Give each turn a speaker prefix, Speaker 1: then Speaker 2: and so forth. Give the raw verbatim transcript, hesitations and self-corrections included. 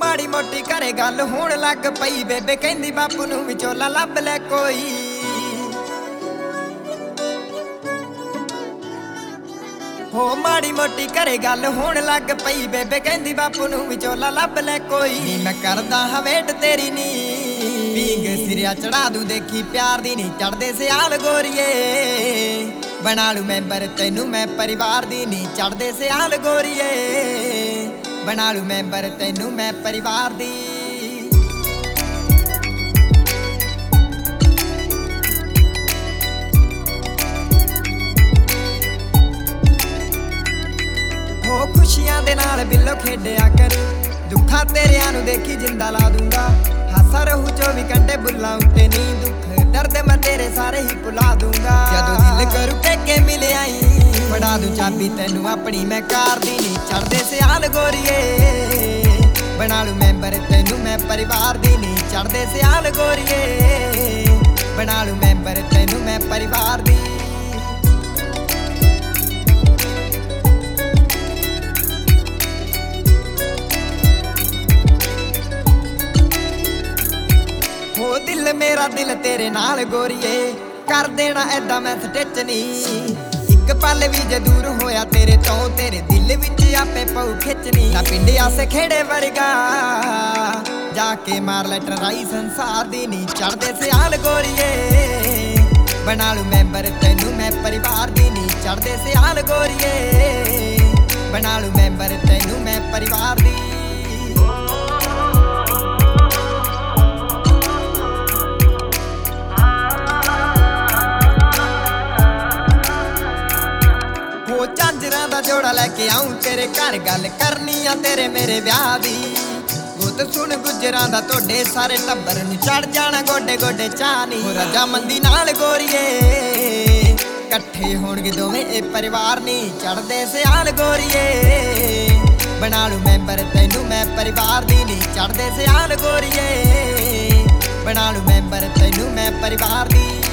Speaker 1: माड़ी मोटी घरे गल होण लग पई। बेबे कहंदी बापू नूं विचोला लभ ले कोई। हो माड़ी मोटी घरे गल होण लग पई। बेबे कहंदी बापू नूं विचोला लभ ले कोई। नी मैं करदा हां वेट तेरी नी पींग सिरिया चढ़ा दूं देखी प्यार दी नी चढ़दे सियाल गोरीए। बना लूं मैंबर तैनू मैं परिवार दी नी चढ़दे सियाल गोरीए। बना लूं मैंबर तैनू मैं परिवार दी। हो खुशियां दे नाल बिल्लो खेडिया कर दुखा तेरियां नूं देखी जिंदा ला दूंगा। हासा रहू चौबी घंटे बुल्ला उत्ते नी दुख दर्द मैं तेरे सारे ही भुला दूंगा। जदों दिल करू टेके मिले आई फड़ा दूं चाबी तैनू अपनी मैं कार दी नी चढ़दे सियाल गोरीए। बना लूं मैंबर तैनू मैं परिवार दी नी चढ़दे सियाल गोरीए। बना लूं मैंबर तैनू मैं परिवार दी। हो दिल मेरा दिल तेरे नाल गोरीए कर देना ऐदा मैं स्टिच नी। एक पल भी जे दूर होया तेरे तो तेरे दिल विच आपे पऊ खिचनी। ना पिंड आसे खेड़े वर्गा जाके मार ले ट्राई संसार दी नी चढ़दे सियाल गोरीए। बना लूं मैंबर तैनू मैं परिवार दी नी चढ़दे सियाल गोरीए। बना लूं मैंबर तैनू मैं परिवार दी। झांजरां दा जोड़ा लैके आऊं तेरे घर गल करनी आ तेरे मेरे ब्याह दी। गुत सुन गुजरां दा तोड़े सारे टब्बर नूं चढ़ जाना गोडे गोडे चानी। हो रजामंदी नाल गोरीए कट्ठे होणगे दोवें ए परिवार नी चढ़दे सियाल गोरीए। बना लूं मैंबर तैनू मैं परिवार दी नी चढ़दे सियाल गोरीए। बना लूं मैंबर तैनू मैं परिवार दी।